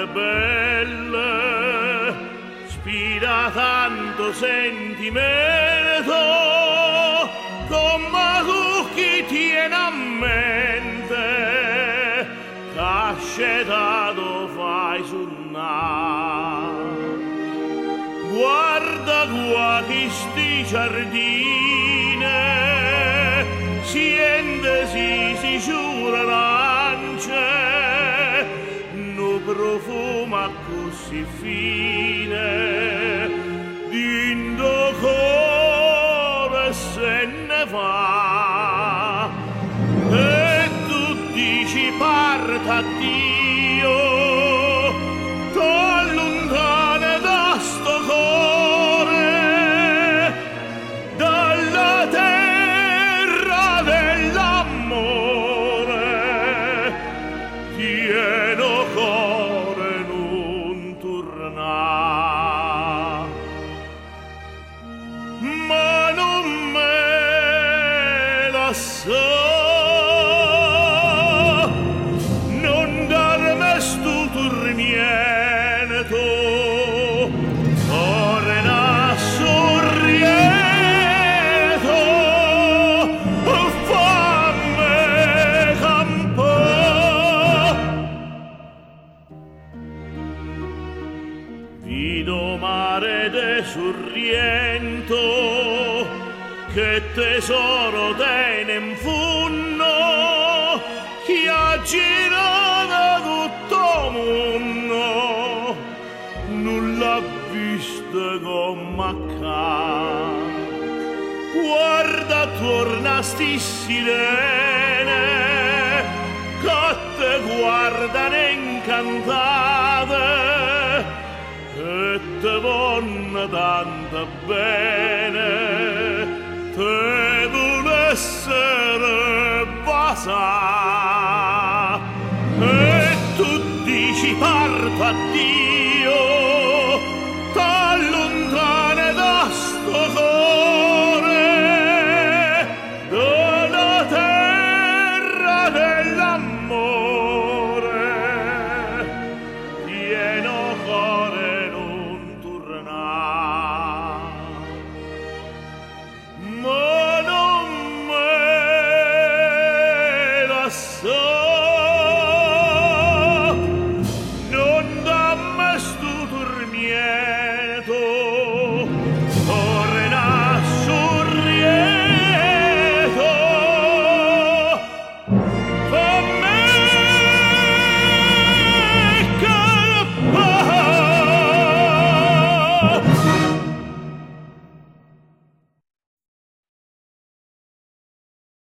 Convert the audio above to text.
tante belle, spira tanto sentimento, come tu chi tiene a mente, cascetato fai suonare. Guarda qua che sti giardine, siente si giura l'ance, no profuma così fine, dindo come se ne va, e tu dici parta Dio, t'allontana da sto cuore, dalla terra dell'amore, tieno cuore non torna, ma non me la so. Non darmi sto tormento, torna sorrieto, fammi campare. Vino mare de sorriento, che tesoro tiene in funno, chi ha girato tutto mondo, non l'ha vista come accade. Guarda torna sti sirene, che te guardano incantate, e te vogliono tanto bene, te vuole essere basa, e tu dici parta